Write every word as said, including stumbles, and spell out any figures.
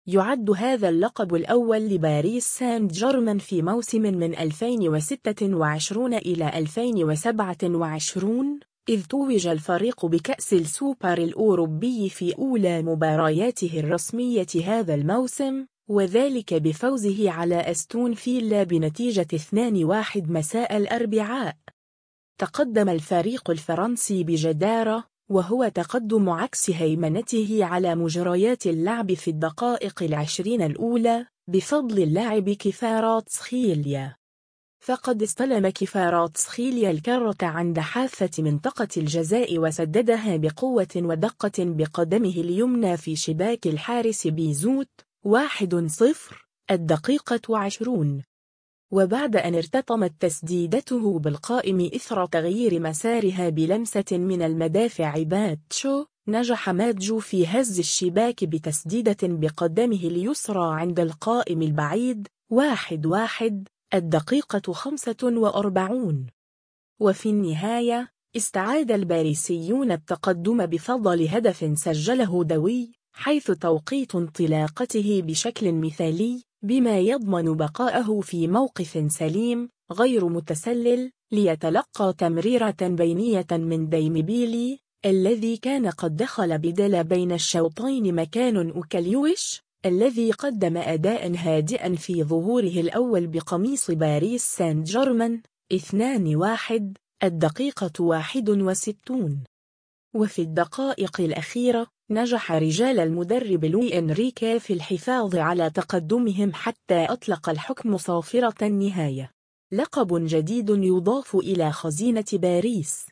يعد هذا اللقب الأول لباريس سان جيرمان في موسم من ألفين وستة وعشرين إلى ألفين وسبعة وعشرين، إذ توج الفريق بكأس السوبر الأوروبي في أولى مبارياته الرسمية هذا الموسم، وذلك بفوزه على أستون فيلا بنتيجة اثنين واحد مساء الأربعاء. تقدم الفريق الفرنسي بجدارة، وهو تقدم عكس هيمنته على مجريات اللعب في الدقائق العشرين الأولى، بفضل اللاعب كفاراتسخيليا. فقد استلم كفاراتسخيليا الكرة عند حافة منطقة الجزاء وسددها بقوة ودقة بقدمه اليمنى في شباك الحارس بيزوت. واحد صفر الدقيقة عشرون. وبعد أن ارتطمت تسديدته بالقائم إثر تغيير مسارها بلمسة من المدافع باتشو، نجح ماتجو في هز الشباك بتسديدة بقدمه اليسرى عند القائم البعيد. واحد واحد الدقيقة خمسة وأربعون. وفي النهاية استعاد الباريسيون التقدم بفضل هدف سجله دوي، حيث توقيت انطلاقته بشكل مثالي، بما يضمن بقاءه في موقف سليم غير متسلل ليتلقى تمريرة بينية من ديمبيلي، الذي كان قد دخل بدل بين الشوطين مكان أوكاليويش، الذي قدم أداء هادئا في ظهوره الأول بقميص باريس سان جيرمان. اثنان واحد الدقيقة واحد وستون. وفي الدقائق الأخيرة نجح رجال المدرب لوي إنريكي في الحفاظ على تقدمهم حتى أطلق الحكم صافرة النهاية. لقب جديد يضاف إلى خزينة باريس.